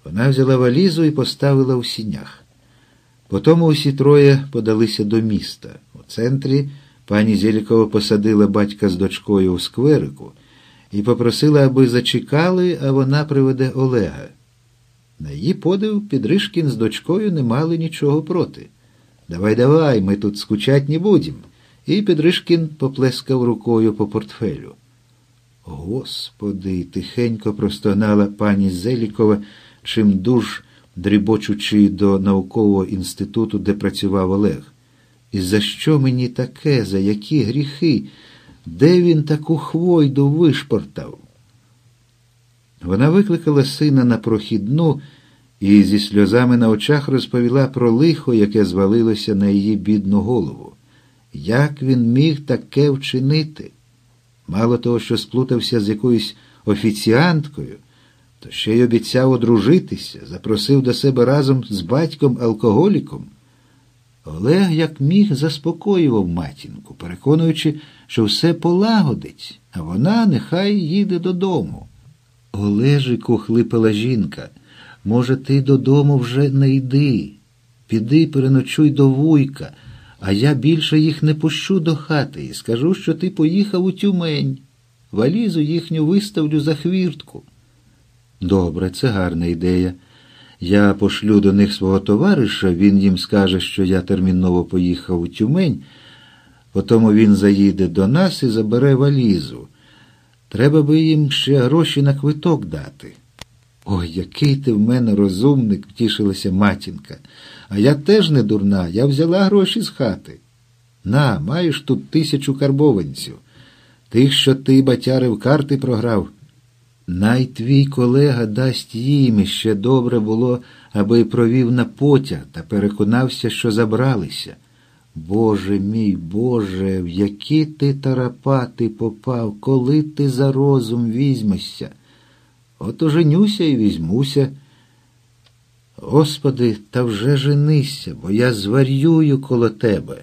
Вона взяла валізу і поставила у сінях. Потім усі троє подалися до міста. У центрі пані Зелікова посадила батька з дочкою у скверику і попросила, аби зачекали, а вона приведе Олега. На її подив Підришкін з дочкою не мали нічого проти. «Давай, ми тут скучать не будем». І Підришкін поплескав рукою по портфелю. «Господи!» – тихенько простогнала пані Зелікова, чимдуж дрібочучи до наукового інституту, де працював Олег. «І за що мені таке? За які гріхи? Де він таку хвойду вишпортав?» Вона викликала сина на прохідну і зі сльозами на очах розповіла про лихо, яке звалилося на її бідну голову. Як він міг таке вчинити? Мало того, що сплутався з якоюсь офіціанткою, то ще й обіцяв одружитися, запросив до себе разом з батьком-алкоголіком. Олег як міг заспокоював матінку, переконуючи, що все полагодить, а вона нехай їде додому. «Олежику», – хлипала жінка, – «може, ти додому вже не йди? Піди переночуй до вуйка, а я більше їх не пущу до хати і скажу, що ти поїхав у Тюмень. Валізу їхню виставлю за хвіртку». «Добре, це гарна ідея. Я пошлю до них свого товариша, він їм скаже, що я терміново поїхав у Тюмень, потім він заїде до нас і забере валізу. Треба би їм ще гроші на квиток дати». «Ой, який ти в мене розумник», – втішилася матінка. «А я теж не дурна, я взяла гроші з хати. На, маєш тут 1000 карбованців. Тих, що ти, батярив, карти програв. Най твій колега дасть їм, і ще добре було, аби провів на потяг та переконався, що забралися. Боже мій, Боже, в які ти тарапати попав, коли ти за розум візьмешся? От оженюся і візьмуся. Господи, та вже женися, бо я зварюю коло тебе».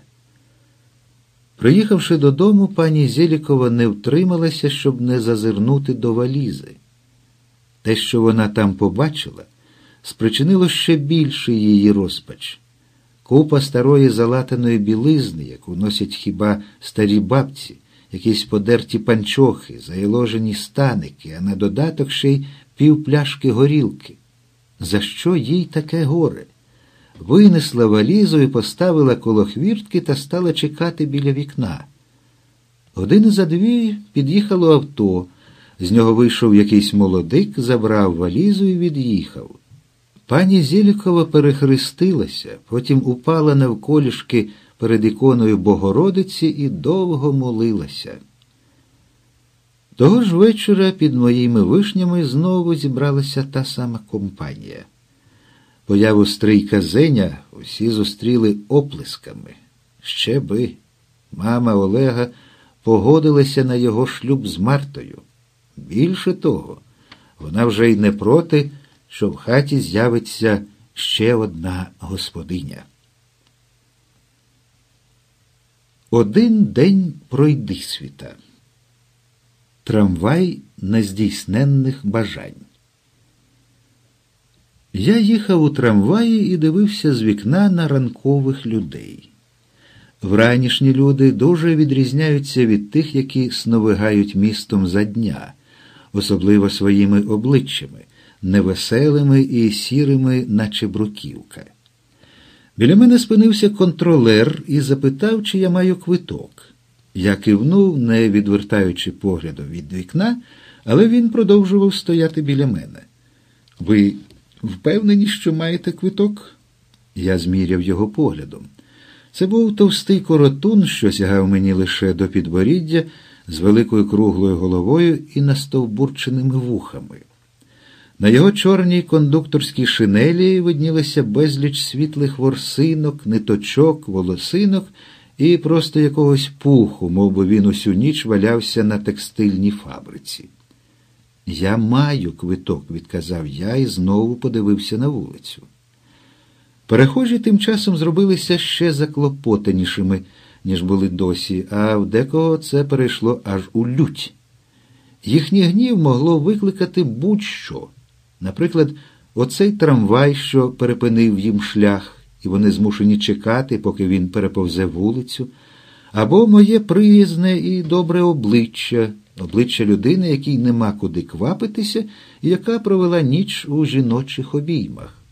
Приїхавши додому, пані Зелікова не втрималася, щоб не зазирнути до валізи. Те, що вона там побачила, спричинило ще більше її розпач. Купа старої залатаної білизни, яку носять хіба старі бабці, якісь подерті панчохи, заяложені станики, а на додаток ще й півпляшки горілки. За що їй таке горе? Винесла валізу і поставила коло хвіртки та стала чекати біля вікна. Години за дві під'їхало авто. З нього вийшов якийсь молодик, забрав валізу і від'їхав. Пані Зелікова перехрестилася, потім упала навколішки перед іконою Богородиці і довго молилася. Того ж вечора під моїми вишнями знову зібралася та сама компанія. Появу стрийка Зеня усі зустріли оплесками. Ще би. Мама Олега погодилася на його шлюб з Мартою. Більше того, вона вже й не проти, що в хаті з'явиться ще одна господиня. Один день пройдисвіта. Трамвай нездійсненних бажань. Я їхав у трамваї і дивився з вікна на ранкових людей. Вранішні люди дуже відрізняються від тих, які сновигають містом за дня, особливо своїми обличчями, невеселими і сірими, наче бруківка. Біля мене спинився контролер і запитав, чи я маю квиток. Я кивнув, не відвертаючи погляду від вікна, але він продовжував стояти біля мене. «Ви впевнені, що маєте квиток?» Я зміряв його поглядом. Це був товстий коротун, що сягав мені лише до підборіддя, з великою круглою головою і настовбурченими вухами. На його чорній кондукторській шинелі виднілося безліч світлих ворсинок, ниточок, волосинок і просто якогось пуху, мов би він усю ніч валявся на текстильній фабриці. «Я маю квиток», – відказав я і знову подивився на вулицю. Перехожі тим часом зробилися ще заклопотанішими, ніж були досі, а в декого це перейшло аж у лють. Їхній гнів могло викликати будь-що. Наприклад, оцей трамвай, що перепинив їм шлях, і вони змушені чекати, поки він переповзе вулицю, або моє приязне і добре обличчя, обличчя людини, якій нема куди квапитися, і яка провела ніч у жіночих обіймах.